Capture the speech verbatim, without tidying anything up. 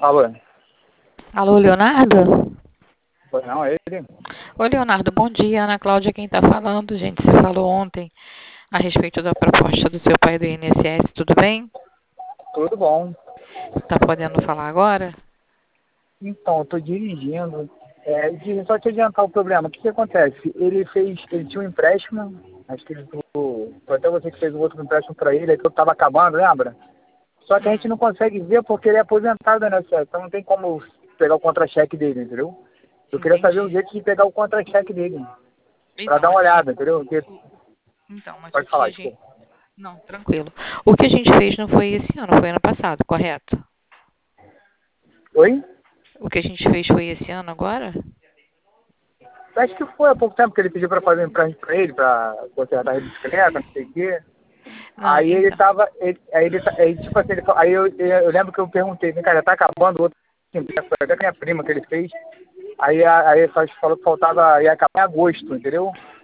Alô? Alô, Leonardo? Foi não, é ele? Oi, Leonardo, bom dia. Ana Cláudia, quem está falando, gente? Você falou ontem a respeito da proposta do seu pai do I N S S, tudo bem? Tudo bom. Está podendo falar agora? Então, eu tô dirigindo. É, de- só te adiantar o problema. O que que acontece? Ele fez, ele tinha um empréstimo, acho que ele, foi até você que fez um outro empréstimo para ele, aí que eu tava acabando, lembra? Só que a gente não consegue ver porque ele é aposentado da I N S S, então não tem como pegar o contra-cheque dele, entendeu? Eu queria saber o Entendi. jeito de pegar o contra-cheque dele, para Então, dar uma mas o que... olhada, entendeu? Porque, o- Então, mas o pode que falar, a gente... desculpa. Não, tranquilo. O que a gente fez não foi esse ano, foi ano passado, correto? Oi? O que a gente fez foi esse ano agora? Acho que foi há pouco tempo que ele pediu para fazer um empréstimo para ele, para consertar a bicicleta, não sei o quê. Não, Aí ele então. tava, ele, aí ele, tá- aí, tipo assim, ele, fa- aí eu, eu, eu lembro que eu perguntei, vem cá, já tá acabando o outro, foi até com a minha prima que ele fez, aí, a- aí só falou que faltava, ia acabar em agosto, entendeu?